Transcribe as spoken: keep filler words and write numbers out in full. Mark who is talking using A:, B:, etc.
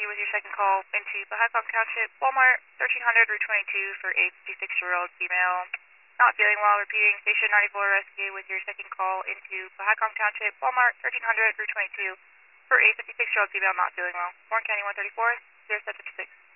A: with your second call into Bahakong Township, Walmart, thirteen hundred Route twenty-two for a fifty-six-year-old female not feeling well. Repeating, Station ninety-four Rescue with your second call into Bahakong Township, Walmart, thirteen hundred Route twenty-two for a fifty-six-year-old female not feeling well. Warren County one thirty-four, zero seven six.